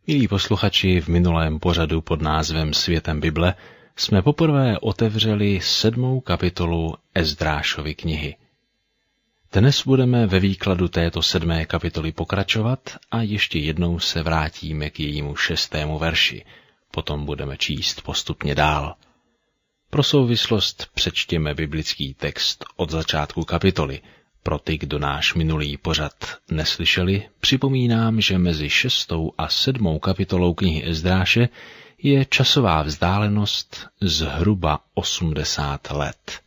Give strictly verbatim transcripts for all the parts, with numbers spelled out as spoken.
Milí posluchači, v minulém pořadu pod názvem Světem Bible jsme poprvé otevřeli sedmou kapitolu Ezdrášovy knihy. Dnes budeme ve výkladu této sedmé kapitoly pokračovat a ještě jednou se vrátíme k jejímu šestému verši. Potom budeme číst postupně dál. Pro souvislost přečtěme biblický text od začátku kapitoly. Pro ty, kdo náš minulý pořad neslyšeli, připomínám, že mezi šestou a sedmou kapitolou knihy Ezdráše je časová vzdálenost zhruba osmdesát let.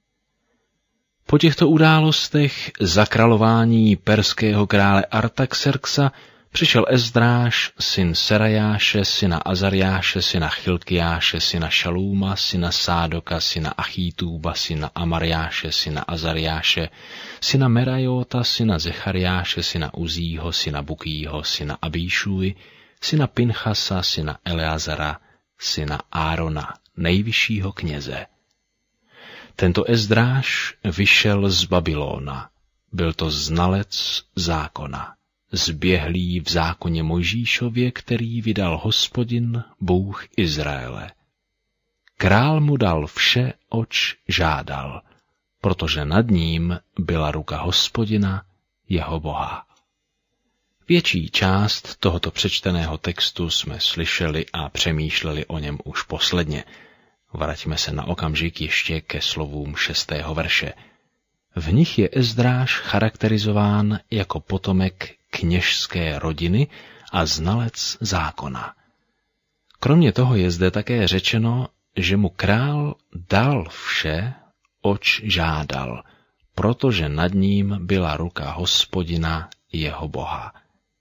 Po těchto událostech za králování perského krále Artaxerxa přišel Ezdráš, syn Serajáše, syna Azariáše, syna Chilkiáše, syna Šalúma, syna Sádoka, syna Achítúba, syna Amariáše, syna Azariáše, syna Merajota, syna Zechariáše, syna Uzího, syna Bukího, syna Abíšuji, syna Pinchasa, syna Eleazara, syna Árona, nejvyššího kněze. Tento Ezdráš vyšel z Babylona. Byl to znalec zákona, zběhlý v zákoně Mojžíšově, který vydal Hospodin, Bůh Izraele. Král mu dal vše, oč žádal, protože nad ním byla ruka Hospodina, jeho Boha. Větší část tohoto přečteného textu jsme slyšeli a přemýšleli o něm už posledně. Vraťme se na okamžik ještě ke slovům šestého verše. V nich je Ezdráš charakterizován jako potomek kněžské rodiny a znalec zákona. Kromě toho je zde také řečeno, že mu král dal vše, oč žádal, protože nad ním byla ruka Hospodina, jeho Boha.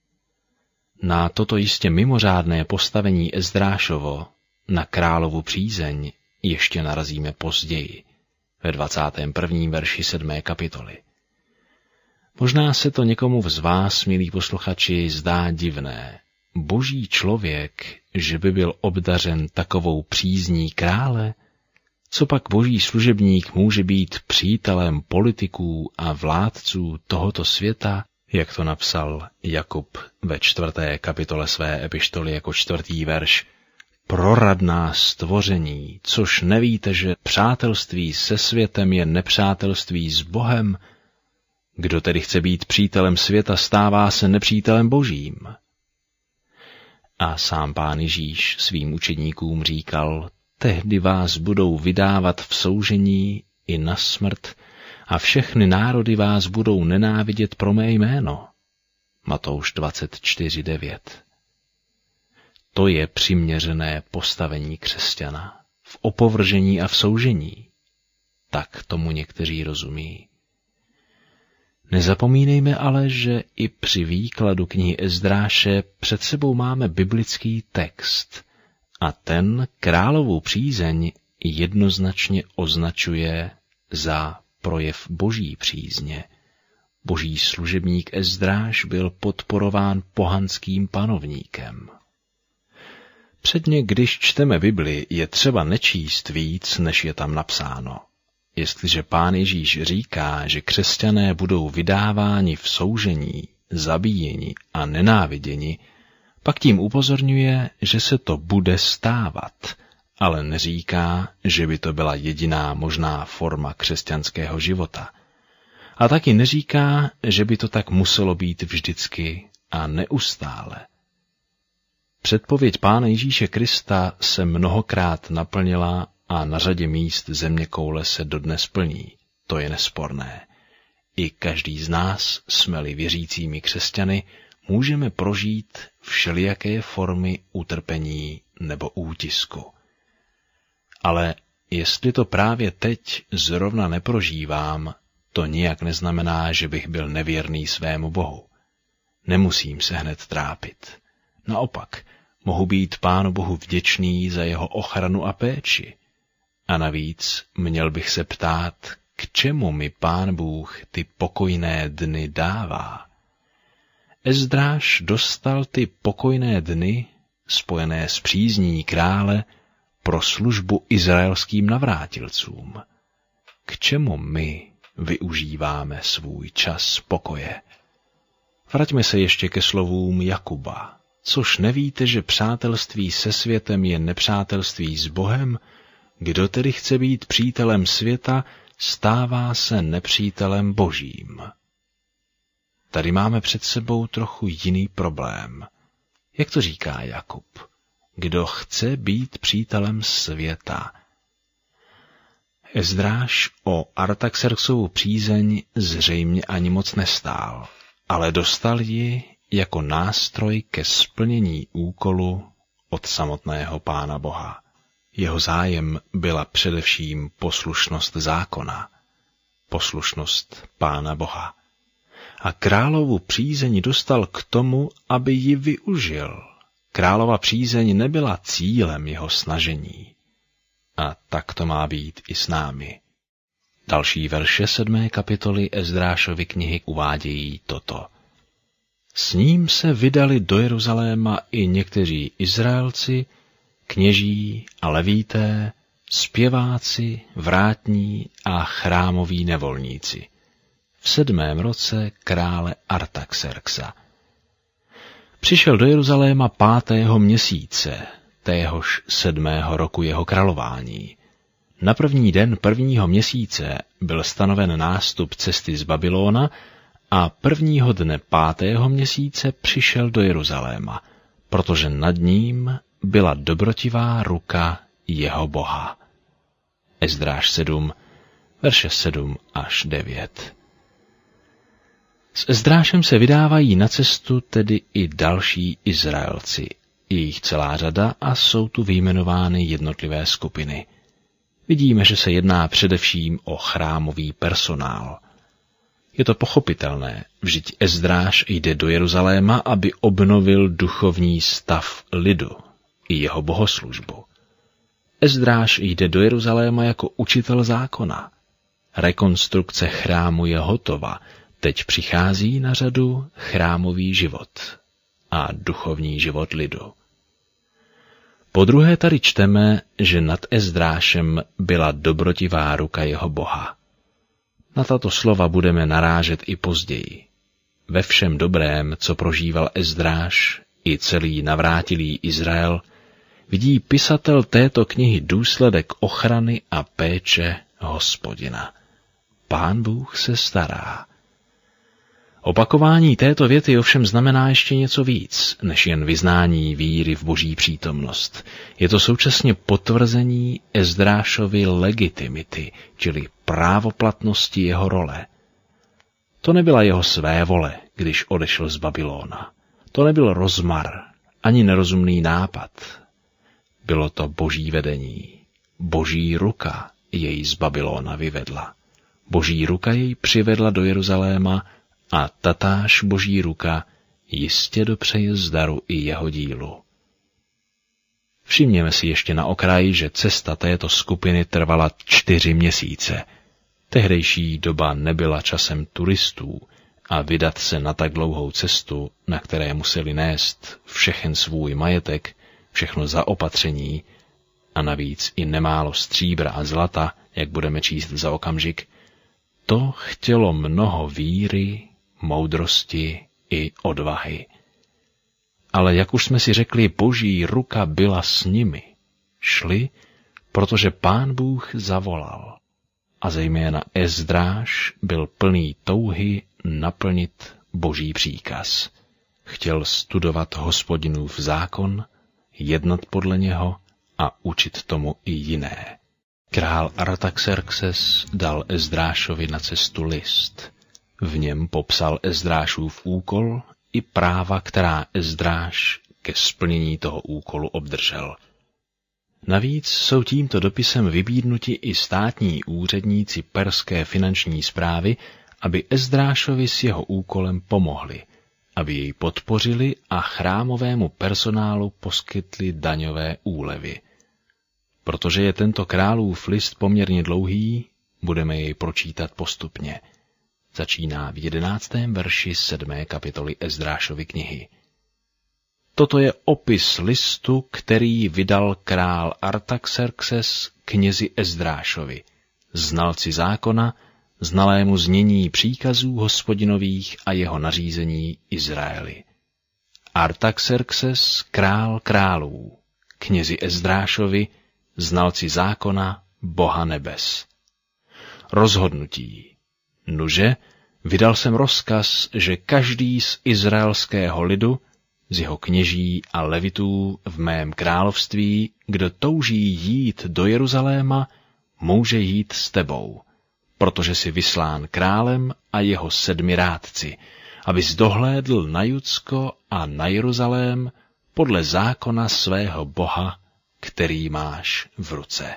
Na toto jistě mimořádné postavení Ezdrášovo, na královu přízeň, ještě narazíme později, ve dvacátém prvním verši sedmé kapitoly. Možná se to někomu z vás, milí posluchači, zdá divné. Boží člověk, že by byl obdařen takovou přízní krále? Co pak boží služebník může být přítelem politiků a vládců tohoto světa, jak to napsal Jakub ve čtvrté kapitole své epištoly jako čtvrtý verš? Proradná stvoření, což nevíte, že přátelství se světem je nepřátelství s Bohem? Kdo tedy chce být přítelem světa, stává se nepřítelem božím. A sám Pán Ježíš svým učedníkům říkal, tehdy vás budou vydávat v soužení i na smrt a všechny národy vás budou nenávidět pro mé jméno. Matouš dvacet čtyři devět. To je přiměřené postavení křesťana v opovržení a v soužení. Tak tomu někteří rozumí. Nezapomínejme ale, že i při výkladu knihy Ezdráše před sebou máme biblický text a ten královu přízeň jednoznačně označuje za projev boží přízně. Boží služebník Ezdráš byl podporován pohanským panovníkem. Předně, když čteme Bibli, je třeba nečíst víc, než je tam napsáno. Jestliže Pán Ježíš říká, že křesťané budou vydáváni v soužení, zabíjeni a nenáviděni, pak tím upozorňuje, že se to bude stávat, ale neříká, že by to byla jediná možná forma křesťanského života. A taky neříká, že by to tak muselo být vždycky a neustále. Předpověď Pána Ježíše Krista se mnohokrát naplnila a na řadě míst zeměkoule se dodnes plní. To je nesporné. I každý z nás, jsme-li věřícími křesťany, můžeme prožít všelijaké formy utrpení nebo útisku. Ale jestli to právě teď zrovna neprožívám, to nijak neznamená, že bych byl nevěrný svému Bohu. Nemusím se hned trápit. Naopak, mohu být Pánu Bohu vděčný za jeho ochranu a péči. A navíc měl bych se ptát, k čemu mi Pán Bůh ty pokojné dny dává. Ezdráš dostal ty pokojné dny, spojené s přízní krále, pro službu izraelským navrátilcům. K čemu my využíváme svůj čas pokoje? Vraťme se ještě ke slovům Jakuba. Což nevíte, že přátelství se světem je nepřátelství s Bohem? Kdo tedy chce být přítelem světa, stává se nepřítelem Božím. Tady máme před sebou trochu jiný problém. Jak to říká Jakub? Kdo chce být přítelem světa? Ezdráš o Artaxerxovu přízeň zřejmě ani moc nestál, ale dostal ji jako nástroj ke splnění úkolu od samotného Pána Boha. Jeho zájem byla především poslušnost zákona, poslušnost Pána Boha. A královu přízeň dostal k tomu, aby ji využil. Králova přízeň nebyla cílem jeho snažení. A tak to má být i s námi. Další verše sedmé kapitoly Ezdrášovy knihy uvádějí toto. S ním se vydali do Jeruzaléma i někteří Izraelci, kněží a levíté, zpěváci, vrátní a chrámoví nevolníci. V sedmém roce krále Artaxerxa. Přišel do Jeruzaléma pátého měsíce, téhož sedmého roku jeho králování. Na první den prvního měsíce byl stanoven nástup cesty z Babylona a prvního dne pátého měsíce přišel do Jeruzaléma, protože nad ním byla dobrotivá ruka jeho Boha. Ezdráš sedm, verše sedm až devět. S Ezdrášem se vydávají na cestu tedy i další Izraelci, je jich celá řada a jsou tu vyjmenovány jednotlivé skupiny. Vidíme, že se jedná především o chrámový personál. Je to pochopitelné, vždyť Ezdráš jde do Jeruzaléma, aby obnovil duchovní stav lidu i jeho bohoslužbu. Ezdráš jde do Jeruzaléma jako učitel zákona. Rekonstrukce chrámu je hotova, teď přichází na řadu chrámový život a duchovní život lidu. Po druhé tady čteme, že nad Ezdrášem byla dobrotivá ruka jeho Boha. Na tato slova budeme narážet i později. Ve všem dobrém, co prožíval Ezdráš i celý navrátilý Izrael, vidí pisatel této knihy důsledek ochrany a péče Hospodina. Pán Bůh se stará. Opakování této věty ovšem znamená ještě něco víc, než jen vyznání víry v Boží přítomnost. Je to současně potvrzení Ezdrášovy legitimity, čili právoplatnosti jeho role. To nebyla jeho své vole, když odešel z Babylona. To nebyl rozmar, ani nerozumný nápad. Bylo to Boží vedení. Boží ruka jej z Babylona vyvedla. Boží ruka jej přivedla do Jeruzaléma a tatáž Boží ruka jistě dopřeje zdaru i jeho dílu. Všimněme si ještě na okraji, že cesta této skupiny trvala čtyři měsíce. Tehdejší doba nebyla časem turistů a vydat se na tak dlouhou cestu, na které museli nést všechen svůj majetek, všechno zaopatření a navíc i nemálo stříbra a zlata, jak budeme číst za okamžik, to chtělo mnoho víry, moudrosti i odvahy. Ale jak už jsme si řekli, Boží ruka byla s nimi. Šli, protože Pán Bůh zavolal. A zejména Ezdráš byl plný touhy naplnit Boží příkaz. Chtěl studovat Hospodinův zákon, jednat podle něho a učit tomu i jiné. Král Artaxerxes dal Ezdrášovi na cestu list. V něm popsal Ezdrášův úkol i práva, která Ezdráš ke splnění toho úkolu obdržel. Navíc jsou tímto dopisem vybídnuti i státní úředníci perské finanční správy, aby Ezdrášovi s jeho úkolem pomohli, aby jej podpořili a chrámovému personálu poskytli daňové úlevy. Protože je tento králův list poměrně dlouhý, budeme jej pročítat postupně. Začíná v jedenáctém verši sedmé kapitoly Ezdrášovy knihy. Toto je opis listu, který vydal král Artaxerxes knězi Ezdrášovi, znalci zákona, znalému znění příkazů Hospodinových a jeho nařízení Izraeli. Artaxerxes, král králů, knězi Ezdrášovi, znalci zákona, Boha nebes. Rozhodnutí. Nuže, vydal jsem rozkaz, že každý z izraelského lidu, z jeho kněží a levitů v mém království, kdo touží jít do Jeruzaléma, může jít s tebou, protože jsi vyslán králem a jeho sedmi rádci, abys dohlédl na Judsko a na Jeruzalém podle zákona svého Boha, který máš v ruce.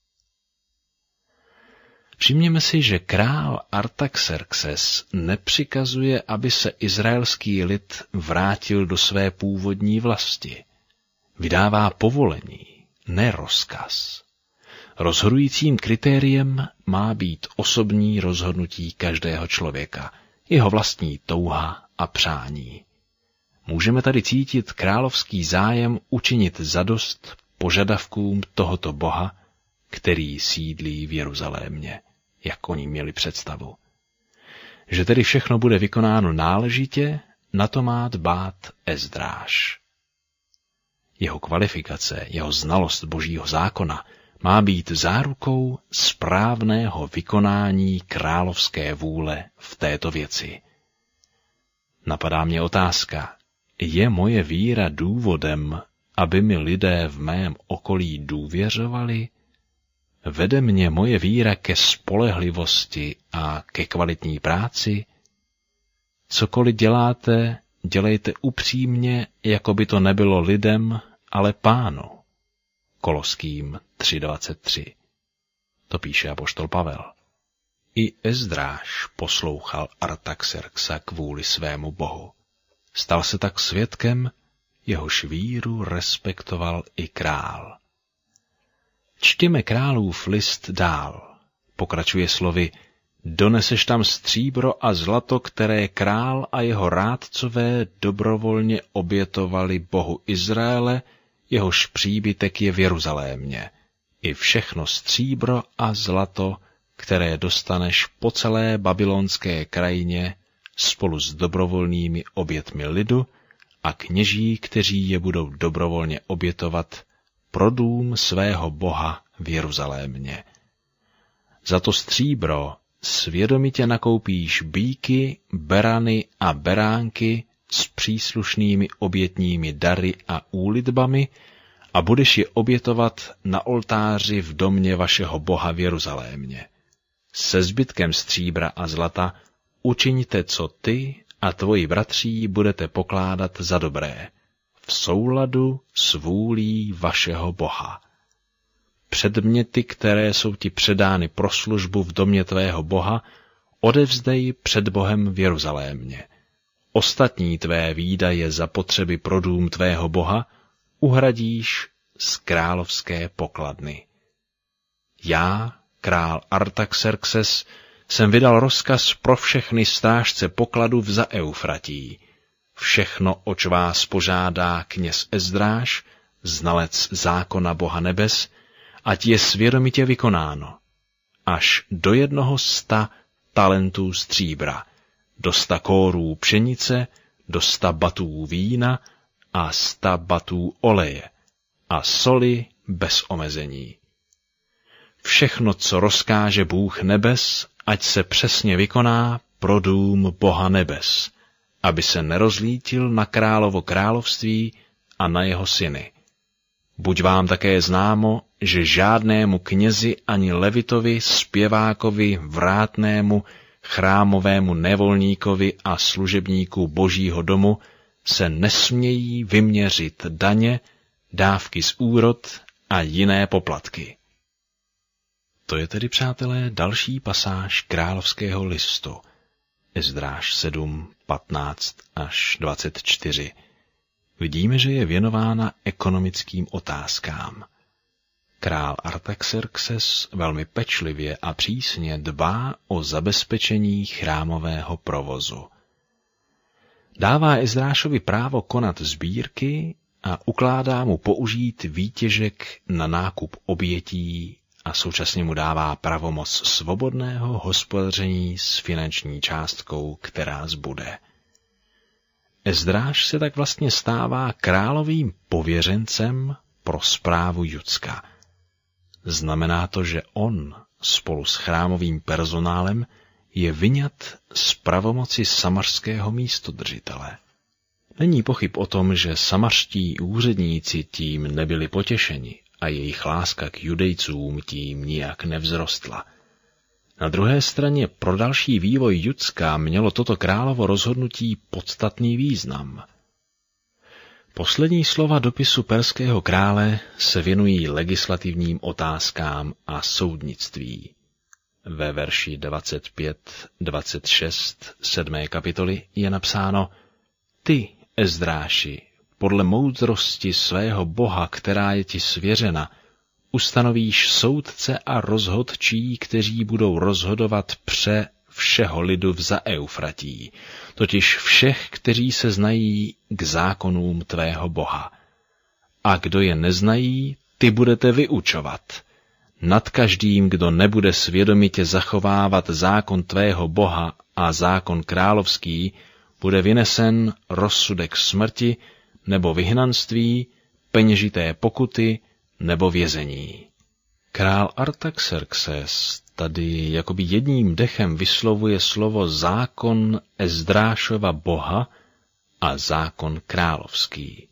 Všimněme si, že král Artaxerxes nepřikazuje, aby se izraelský lid vrátil do své původní vlasti. Vydává povolení, ne rozkaz. Rozhodujícím kritériem má být osobní rozhodnutí každého člověka, jeho vlastní touha a přání. Můžeme tady cítit královský zájem učinit zadost požadavkům tohoto Boha, který sídlí v Jeruzalémě, jak oni měli představu. Že tedy všechno bude vykonáno náležitě, na to má dbát Ezdráš. Jeho kvalifikace, jeho znalost božího zákona má být zárukou správného vykonání královské vůle v této věci. Napadá mě otázka, je moje víra důvodem, aby mi lidé v mém okolí důvěřovali? Vede mě moje víra ke spolehlivosti a ke kvalitní práci? Cokoliv děláte, dělejte upřímně, jako by to nebylo lidem, ale Pánu. Koloským tři dvacet tři. To píše apoštol Pavel. I Ezdráš poslouchal Artaxerxa kvůli svému bohu. Stal se tak svědkem, jehož víru respektoval i král. Čtěme králův list dál. Pokračuje slovy: doneseš tam stříbro a zlato, které král a jeho rádcové dobrovolně obětovali Bohu Izraele, jehož příbytek je v Jeruzalémě. I všechno stříbro a zlato, které dostaneš po celé babylonské krajině, spolu s dobrovolnými obětmi lidu a kněží, kteří je budou dobrovolně obětovat pro dům svého Boha v Jeruzalémě. Za to stříbro svědomitě nakoupíš býky, berany a beránky s příslušnými obětními dary a úlitbami a budeš je obětovat na oltáři v domě vašeho Boha v Jeruzalémě. Se zbytkem stříbra a zlata učiňte, co ty a tvoji bratří budete pokládat za dobré, v souladu s vůlí vašeho Boha. Předměty, které jsou ti předány pro službu v domě tvého Boha, odevzdej před Bohem v Jeruzalémě. Ostatní tvé výdaje za potřeby pro dům tvého Boha uhradíš z královské pokladny. Já, král Artaxerxes, jsem vydal rozkaz pro všechny strážce pokladu v za Eufratí. Všechno, oč vás požádá kněz Ezdráš, znalec zákona Boha nebes, ať je svědomitě vykonáno, až do jednoho sta talentů stříbra, do sta kórů pšenice, do sta batů vína a sta batů oleje a soli bez omezení. Všechno, co rozkáže Bůh nebes, ať se přesně vykoná pro dům Boha nebes, aby se nerozlítil na královo království a na jeho syny. Buď vám také známo, že žádnému knězi ani levitovi, zpěvákovi, vrátnému, chrámovému nevolníkovi a služebníku božího domu se nesmějí vyměřit daně, dávky z úrod a jiné poplatky. To je tedy, přátelé, další pasáž královského listu, Ezdráš sedm, patnáct až dvacet čtyři. Vidíme, že je věnována ekonomickým otázkám. Král Artaxerxes velmi pečlivě a přísně dbá o zabezpečení chrámového provozu. Dává Ezdrášovi právo konat sbírky a ukládá mu použít výtěžek na nákup obětí a současně mu dává pravomoc svobodného hospodaření s finanční částkou, která zbude. Ezdráš se tak vlastně stává královým pověřencem pro správu Judska. Znamená to, že on spolu s chrámovým personálem je vyňat z pravomoci samařského místodržitele. Není pochyb o tom, že samařští úředníci tím nebyli potěšeni a jejich láska k Judejcům tím nijak nevzrostla. Na druhé straně pro další vývoj Judska mělo toto královo rozhodnutí podstatný význam. Poslední slova dopisu perského krále se věnují legislativním otázkám a soudnictví. Ve verši dvacet pět dvacet šest sedmé kapitoly je napsáno: Ty, Ezdráši, podle moudrosti svého Boha, která je ti svěřena, ustanovíš soudce a rozhodčí, kteří budou rozhodovat pře všeho lidu vza Eufratí, totiž všech, kteří se znají k zákonům tvého Boha. A kdo je neznají, ty budete vyučovat. Nad každým, kdo nebude svědomitě zachovávat zákon tvého Boha a zákon královský, bude vynesen rozsudek smrti nebo vyhnanství, peněžité pokuty nebo vězení. Král Artaxerxes tady jakoby jedním dechem vyslovuje slovo zákon Ezdrášova Boha a zákon královský.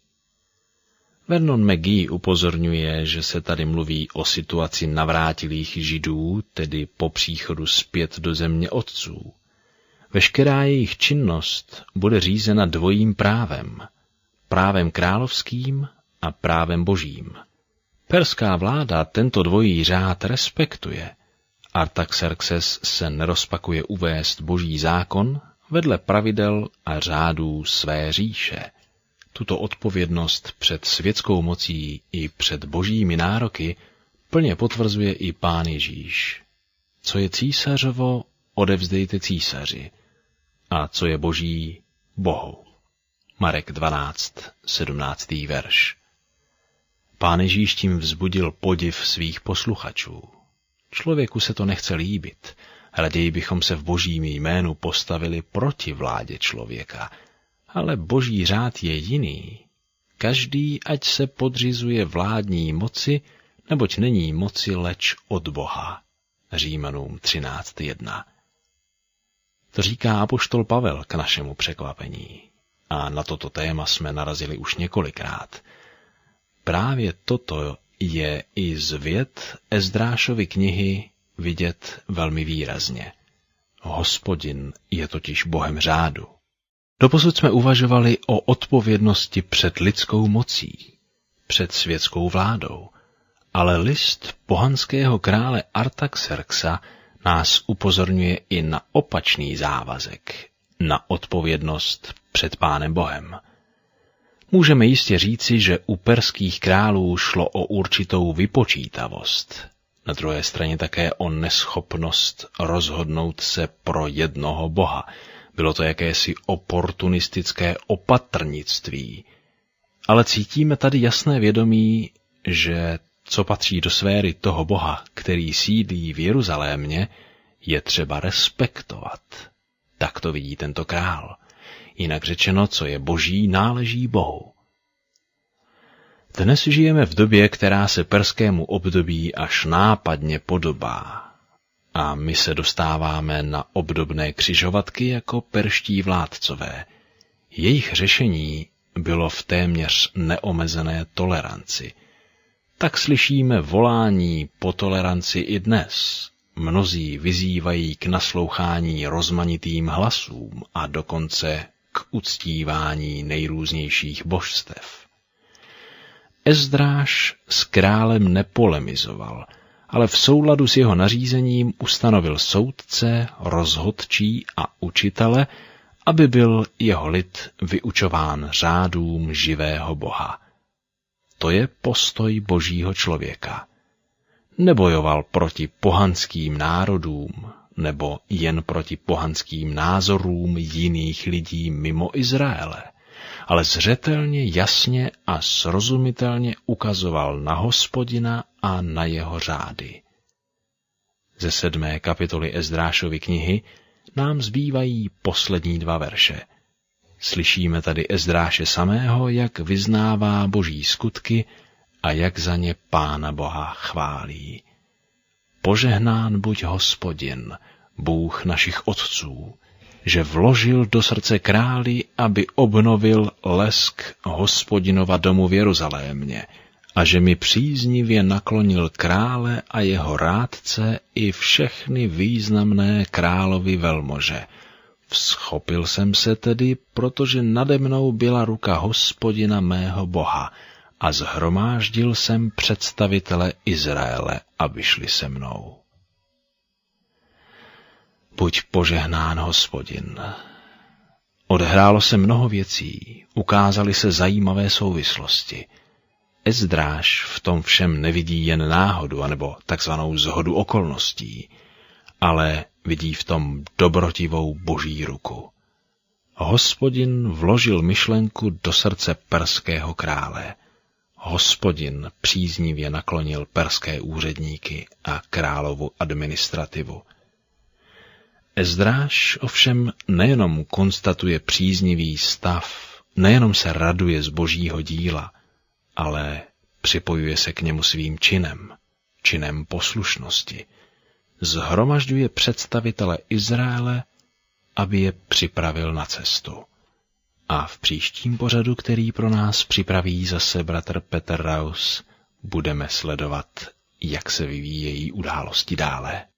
Vernon McGee upozorňuje, že se tady mluví o situaci navrátilých Židů, tedy po příchodu zpět do země otců. Veškerá jejich činnost bude řízena dvojím právem, právem královským a právem božím. Perská vláda tento dvojí řád respektuje. Artaxerxes se nerozpakuje uvést boží zákon vedle pravidel a řádů své říše. Tuto odpovědnost před světskou mocí i před božími nároky plně potvrzuje i Pán Ježíš. Co je císařovo, odevzdejte císaři, a co je boží, Bohu. Marek dvanáct sedmnáctý verš. Pán Ježíš tím vzbudil podiv svých posluchačů. Člověku se to nechce líbit, raději bychom se v božím jménu postavili proti vládě člověka, ale boží řád je jiný. Každý ať se podřizuje vládní moci, neboť není moci leč od Boha. Římanům třináct jedna. To říká apoštol Pavel k našemu překvapení. A na toto téma jsme narazili už několikrát. Právě toto je i z vět Ezdrášovy knihy vidět velmi výrazně. Hospodin je totiž Bohem řádu. Doposud jsme uvažovali o odpovědnosti před lidskou mocí, před světskou vládou, ale list pohanského krále Artaxerxa nás upozorňuje i na opačný závazek, na odpovědnost před Pánem Bohem. Můžeme jistě říci, že u perských králů šlo o určitou vypočítavost, na druhé straně také o neschopnost rozhodnout se pro jednoho Boha. Bylo to jakési oportunistické opatrnictví. Ale cítíme tady jasné vědomí, že co patří do sféry toho Boha, který sídlí v Jeruzalémě, je třeba respektovat. Tak to vidí tento král. Jinak řečeno, co je boží, náleží Bohu. Dnes žijeme v době, která se perskému období až nápadně podobá. A my se dostáváme na obdobné křižovatky jako perští vládcové. Jejich řešení bylo v téměř neomezené toleranci. Tak slyšíme volání po toleranci i dnes. Mnozí vyzývají k naslouchání rozmanitým hlasům a dokonce k uctívání nejrůznějších božstev. Ezdráš s králem nepolemizoval, ale v souladu s jeho nařízením ustanovil soudce, rozhodčí a učitele, aby byl jeho lid vyučován řádům živého Boha. To je postoj božího člověka. Nebojoval proti pohanským národům nebo jen proti pohanským názorům jiných lidí mimo Izraele, ale zřetelně, jasně a srozumitelně ukazoval na Hospodina a na jeho řády. Ze sedmé kapitoly Ezdrášovy knihy nám zbývají poslední dva verše. Slyšíme tady Ezdráše samého, jak vyznává boží skutky a jak za ně Pána Boha chválí. Požehnán buď Hospodin, Bůh našich otců, že vložil do srdce králi, aby obnovil lesk Hospodinova domu v Jeruzalémě, a že mi příznivě naklonil krále a jeho rádce i všechny významné královy velmože. Vzchopil jsem se tedy, protože nade mnou byla ruka Hospodina mého Boha, a zhromáždil jsem představitele Izraele, aby šli se mnou. Buď požehnán Hospodin. Odehrálo se mnoho věcí, ukázaly se zajímavé souvislosti. Ezdráš v tom všem nevidí jen náhodu anebo takzvanou shodu okolností, ale vidí v tom dobrotivou boží ruku. Hospodin vložil myšlenku do srdce perského krále. Hospodin příznivě naklonil perské úředníky a královu administrativu. Ezdráš ovšem nejenom konstatuje příznivý stav, nejenom se raduje z božího díla, ale připojuje se k němu svým činem, činem poslušnosti. Zhromažďuje představitele Izraele, aby je připravil na cestu. A v příštím pořadu, který pro nás připraví zase bratr Petr Raus, budeme sledovat, jak se vyvíjejí události dále.